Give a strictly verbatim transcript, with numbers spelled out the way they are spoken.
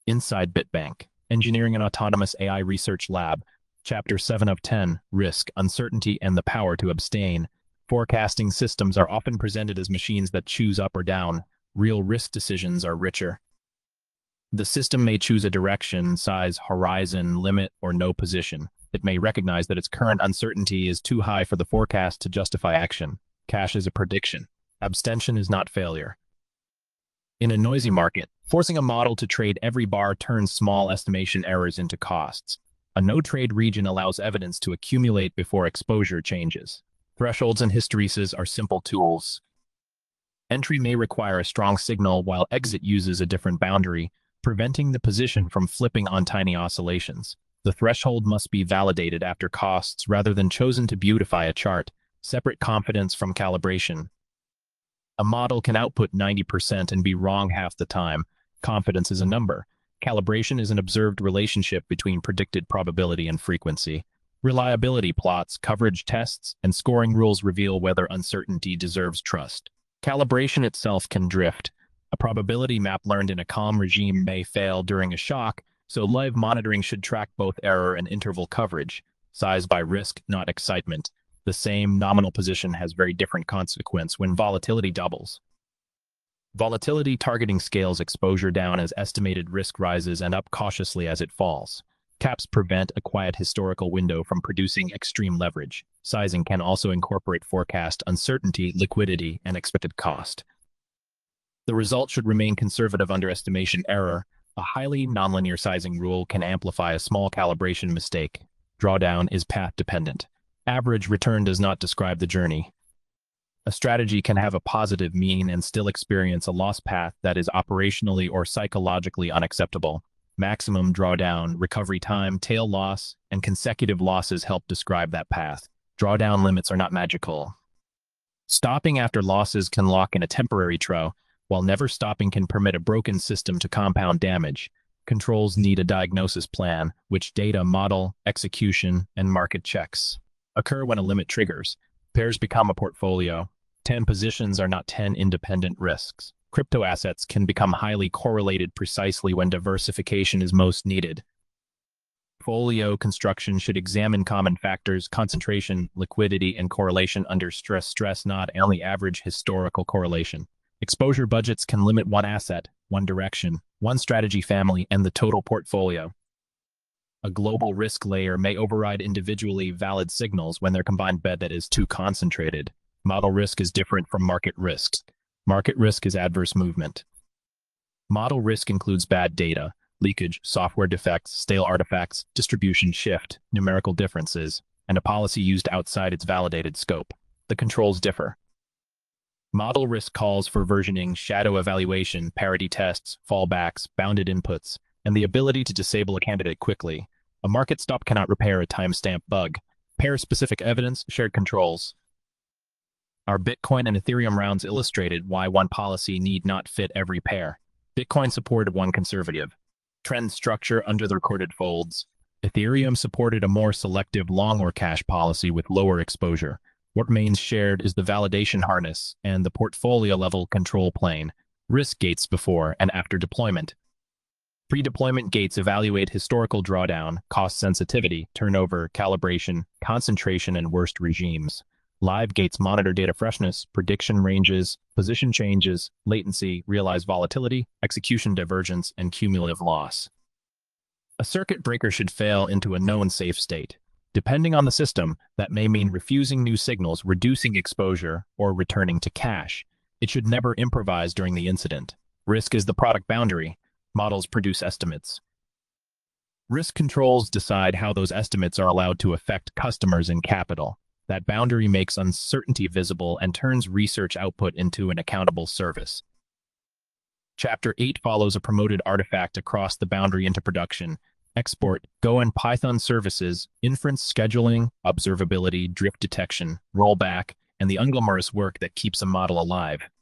Inside Bitbank, Engineering and Autonomous A I Research Lab, Chapter seven of ten, Risk, Uncertainty, and the Power to Abstain. Forecasting systems are often presented as machines that choose up or down. Real risk decisions are richer. The system may choose a direction, size, horizon, limit, or no position. It may recognize that its current uncertainty is too high for the forecast to justify action. Cash is a prediction. Abstention is not failure. In a noisy market, forcing a model to trade every bar turns small estimation errors into costs. A no-trade region allows evidence to accumulate before exposure changes. Thresholds and hysteresis are simple tools. Entry may require a strong signal while exit uses a different boundary, preventing the position from flipping on tiny oscillations. The threshold must be validated after costs rather than chosen to beautify a chart. Separate confidence from calibration. A model can output ninety percent and be wrong half the time. Confidence is a number. Calibration is an observed relationship between predicted probability and frequency. Reliability plots, coverage tests, and scoring rules reveal whether uncertainty deserves trust. Calibration itself can drift. A probability map learned in a calm regime may fail during a shock, so live monitoring should track both error and interval coverage. Size by risk, not excitement. The same nominal position has very different consequence when volatility doubles. Volatility targeting scales exposure down as estimated risk rises and up cautiously as it falls. Caps prevent a quiet historical window from producing extreme leverage. Sizing can also incorporate forecast uncertainty, liquidity, and expected cost. The result should remain conservative underestimation error. A highly nonlinear sizing rule can amplify a small calibration mistake. Drawdown is path-dependent. Average return does not describe the journey. A strategy can have a positive mean and still experience a loss path that is operationally or psychologically unacceptable. Maximum drawdown, recovery time, tail loss, and consecutive losses help describe that path. Drawdown limits are not magical. Stopping after losses can lock in a temporary trough, while never stopping can permit a broken system to compound damage. Controls need a diagnosis plan, which data, model, execution, and market checks occur when a limit triggers. Pairs become a portfolio. ten positions are not ten independent risks. Crypto assets can become highly correlated precisely when diversification is most needed. Portfolio construction should examine common factors, concentration, liquidity, and correlation under stress, stress not only average historical correlation. Exposure budgets can limit one asset, one direction, one strategy family, and the total portfolio. A global risk layer may override individually valid signals when their combined bet that is too concentrated. Model risk is different from market risks. Market risk is adverse movement. Model risk includes bad data, leakage, software defects, stale artifacts, distribution shift, numerical differences, and a policy used outside its validated scope. The controls differ. Model risk calls for versioning, shadow evaluation, parity tests, fallbacks, bounded inputs, and the ability to disable a candidate quickly. A market stop cannot repair a timestamp bug. Pair-specific evidence, shared controls. Our Bitcoin and Ethereum rounds illustrated why one policy need not fit every pair. Bitcoin supported one conservative trend structure under the recorded folds. Ethereum supported a more selective long or cash policy with lower exposure. What remains shared is the validation harness and the portfolio-level control plane, risk gates before and after deployment. Pre-deployment gates evaluate historical drawdown, cost sensitivity, turnover, calibration, concentration, and worst regimes. Live gates monitor data freshness, prediction ranges, position changes, latency, realized volatility, execution divergence, and cumulative loss. A circuit breaker should fail into a known safe state. Depending on the system, that may mean refusing new signals, reducing exposure, or returning to cash. It should never improvise during the incident. Risk is the product boundary. Models produce estimates. Risk controls decide how those estimates are allowed to affect customers and capital. That boundary makes uncertainty visible and turns research output into an accountable service. Chapter eight follows a promoted artifact across the boundary into production. Export, Go and Python services, inference scheduling, observability, drift detection, rollback, and the unglamorous work that keeps a model alive.